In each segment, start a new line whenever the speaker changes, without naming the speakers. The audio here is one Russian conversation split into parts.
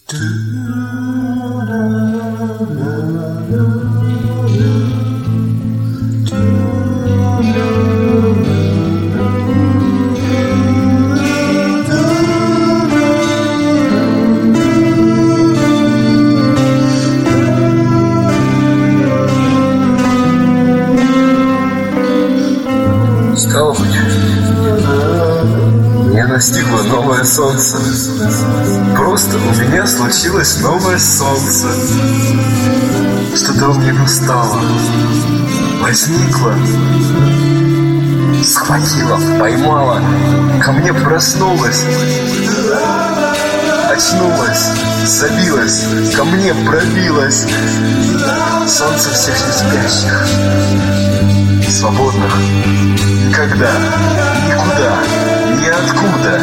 Стало быть, меня настигло новое солнце. Просто у меня случилось новое солнце. Что-то у меня настало, возникло, схватило, поймало, ко мне проснулось, очнулась, забилась, ко мне пробилась. Солнце всех неспящих, свободных, никогда, никуда, ниоткуда.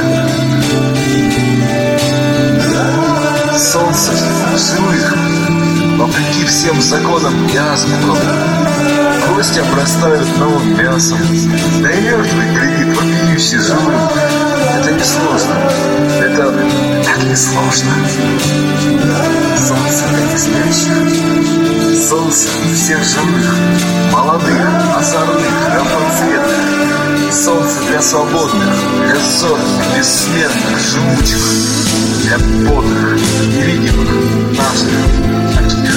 Солнце живых, вопреки всем законам и азбукам. Кости обрастают новым мясом, да и мертвый глядит вопиющий живым. Это несложно, это так несложно. Солнце для неспящих, солнце всех живых, молодых, озорных, разноцветных. Солнце для свободных, для зорких, бессмертных, живучих, для бодрых, невидимых, наших, таких.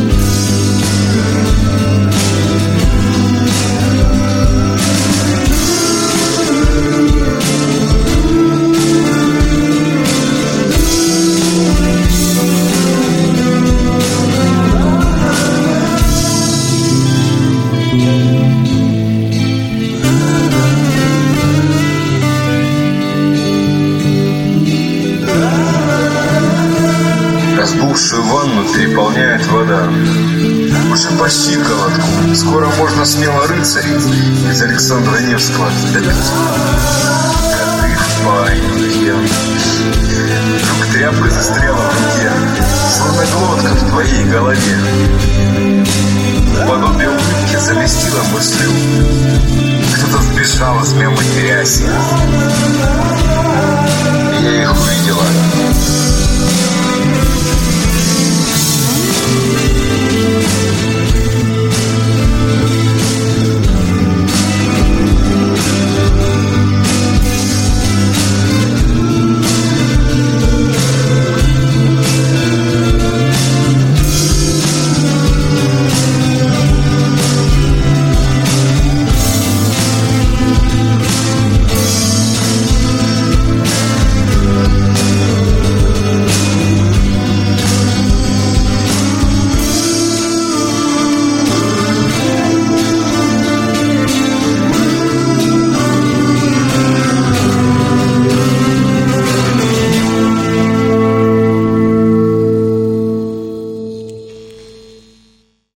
Разбухшую ванну переполняет вода. Уже по щиколотку. Скоро можно смело рыцарей из Александра Невского допить. Коты в панике. Вдруг тряпка застряла в руке, словно глотка в твоей голове. Подобие улыбки заместила мыслью. Кто-то сбежал из мя матеряси. Я их увидела.